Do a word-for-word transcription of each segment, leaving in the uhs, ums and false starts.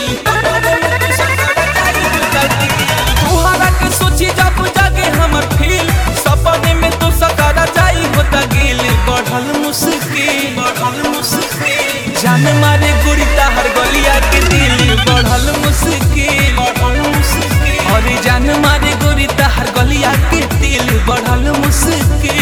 तुहरा के सोची जब जागे हमर फील सपने में तो सकारा जाई होता गिल बढ़ल मुश्किल बढ़ल मुश्किल जान मारे गोरी ताहर गलिया के दिल बढ़ल मुश्किल बढ़ल मुश्किल और जान मारे गोरी ताहर गलिया के दिल बढ़ल मुश्किल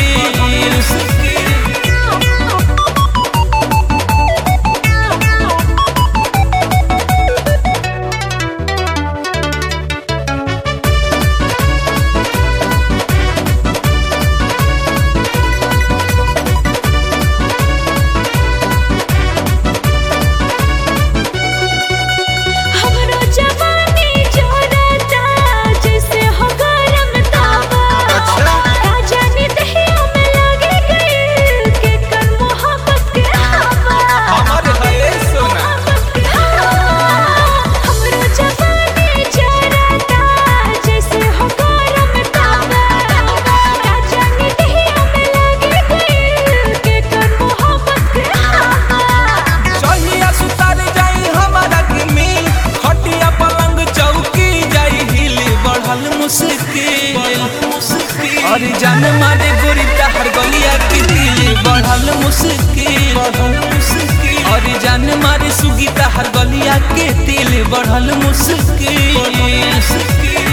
और जान मारे गोरी ताहर गलिया के दिल बढ़ल मुश्किल और जान मारे सुगी ताहर गलिया के दिल बढ़ल मुश्किल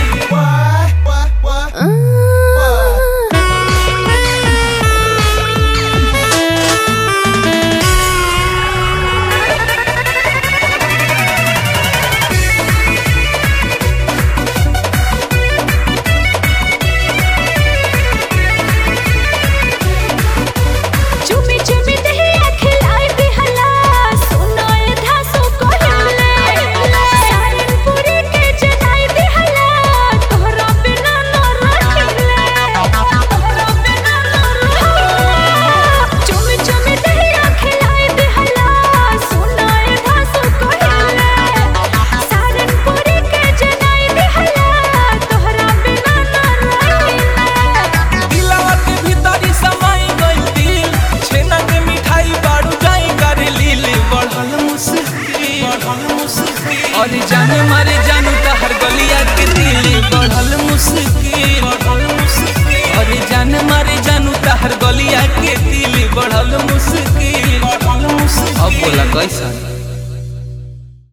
और जान मारे जानू ताहर गलिया के दिल बढ़ल मुश्किल और जान मारे जानू ताहर गलिया के दिल बढ़ल मुश्किल अब बोला कैसा।